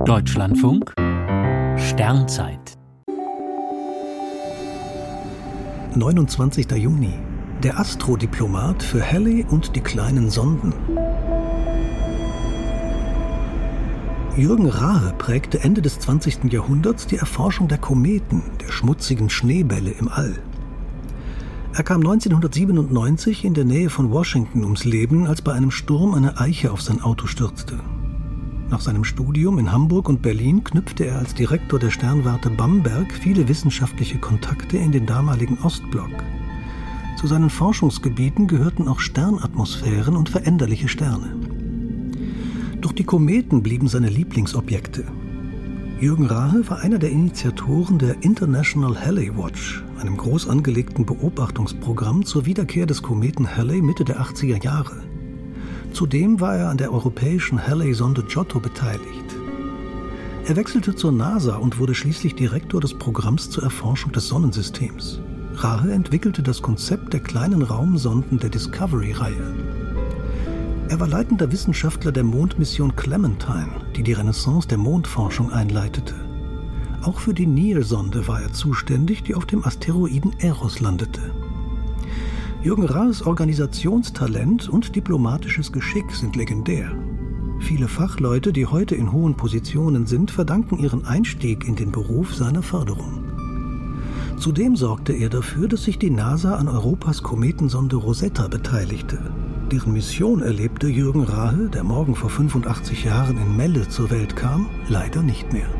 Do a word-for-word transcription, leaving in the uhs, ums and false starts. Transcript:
Deutschlandfunk Sternzeit neunundzwanzigster Juni. Der Astrodiplomat für Halley und die kleinen Sonden. Jürgen Rahe prägte Ende des zwanzigsten Jahrhunderts die Erforschung der Kometen, der schmutzigen Schneebälle im All. Er kam neunzehnhundertsiebenundneunzig in der Nähe von Washington ums Leben, als bei einem Sturm eine Eiche auf sein Auto stürzte. Nach seinem Studium in Hamburg und Berlin knüpfte er als Direktor der Sternwarte Bamberg viele wissenschaftliche Kontakte in den damaligen Ostblock. Zu seinen Forschungsgebieten gehörten auch Sternatmosphären und veränderliche Sterne. Doch die Kometen blieben seine Lieblingsobjekte. Jürgen Rahe war einer der Initiatoren der International Halley Watch, einem groß angelegten Beobachtungsprogramm zur Wiederkehr des Kometen Halley Mitte der achtziger Jahre. Zudem war er an der europäischen Halley-Sonde Giotto beteiligt. Er wechselte zur NASA und wurde schließlich Direktor des Programms zur Erforschung des Sonnensystems. Rahe entwickelte das Konzept der kleinen Raumsonden der Discovery-Reihe. Er war leitender Wissenschaftler der Mondmission Clementine, die die Renaissance der Mondforschung einleitete. Auch für die Near-Sonde war er zuständig, die auf dem Asteroiden Eros landete. Jürgen Rahes Organisationstalent und diplomatisches Geschick sind legendär. Viele Fachleute, die heute in hohen Positionen sind, verdanken ihren Einstieg in den Beruf seiner Förderung. Zudem sorgte er dafür, dass sich die NASA an Europas Kometensonde Rosetta beteiligte. Deren Mission erlebte Jürgen Rahe, der morgen vor fünfundachtzig Jahren in Melle zur Welt kam, leider nicht mehr.